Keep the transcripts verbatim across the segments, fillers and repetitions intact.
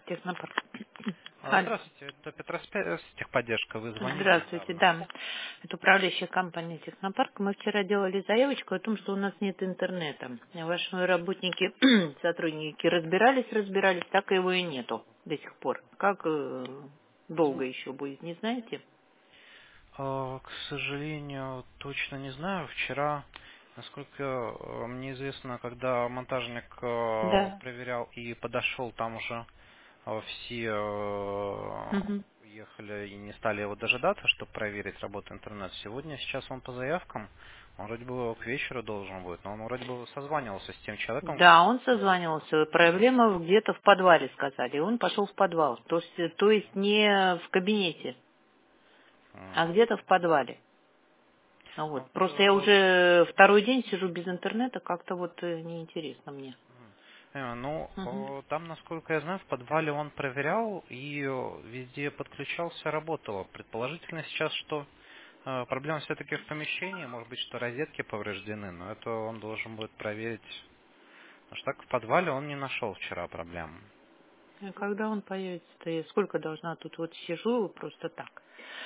Технопарк. А, Алло. Здравствуйте, это Петроспе- техподдержка, вы звонили Здравствуйте, недавно. да. Это управляющая компания Технопарк. Мы вчера делали заявочку о том, что у нас нет интернета. Ваши работники, сотрудники разбирались, разбирались, так его и нету до сих пор. Как э, долго еще будет, не знаете? А, К сожалению, точно не знаю. Вчера, насколько э, мне известно, когда монтажник э, Да. проверял и подошел, там уже э, все э, Мгм. уехали и не стали его дожидаться, чтобы проверить работу интернета. Сегодня, сейчас он по заявкам, он вроде бы к вечеру должен будет, но он вроде бы созванивался с тем человеком, Да, он который занимается созванивался. интернетом. Проблема где-то в подвале, сказали. И он пошел в подвал. То есть, то есть не в кабинете, а М. где-то в подвале. А вот. Вот, Просто я э, уже второй день сижу без интернета, как-то вот э, неинтересно мне. Э, Ну, Мгм. э, там, насколько я знаю, в подвале он проверял и э, везде подключался, работало. Предположительно сейчас, что э, проблема все-таки в помещении, может быть, что розетки повреждены, но это он должен будет проверить. Потому что так в подвале он не нашел вчера проблем. А когда он появится-то? Я сколько должна тут вот сижу просто так.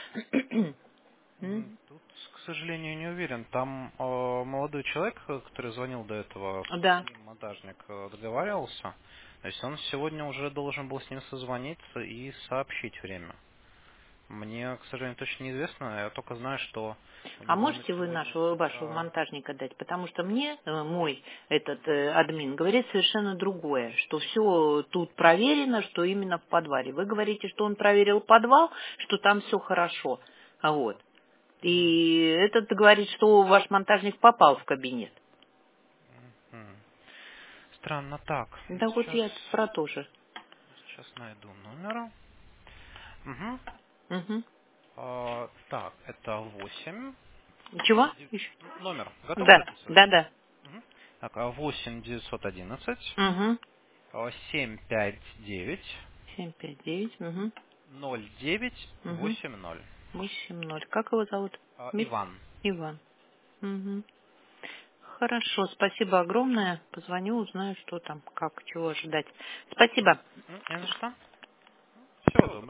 М? М, Тут, к сожалению, не уверен. Там э, молодой человек, э, который звонил до этого, Да. с ним монтажник э, договаривался. То есть он сегодня уже должен был с ним созвониться и сообщить время. Мне, к сожалению, точно неизвестно. Я только знаю, что у А него на можете вы сегодня нашего, с вашего утра... монтажника дать? Потому что мне э, мой этот э, админ говорит совершенно другое, что все тут проверено, что именно в подвале. Вы говорите, что он проверил подвал, что там все хорошо. А вот. М, И этот говорит, что ваш монтажник попал в кабинет. м. Странно так. Да вот Сейчас, я про то же. сейчас найду номер. Мгм. Угу. А, так, это восемь. Чего? Ди- Еще? Номер. Готовы Да, записывать? да, да. Мгм. Так, а восемь девятьсот одиннадцать Угу. а, семь пять девять Семь пять девять. Угу. ноль девять Угу. восемь ноль. Восемь ноль. Как его зовут? А, Ми- Иван. Иван. Угу. Хорошо, спасибо огромное. Позвоню, узнаю, что там, как, чего ожидать. Спасибо. М, Не за что. Всего доброго.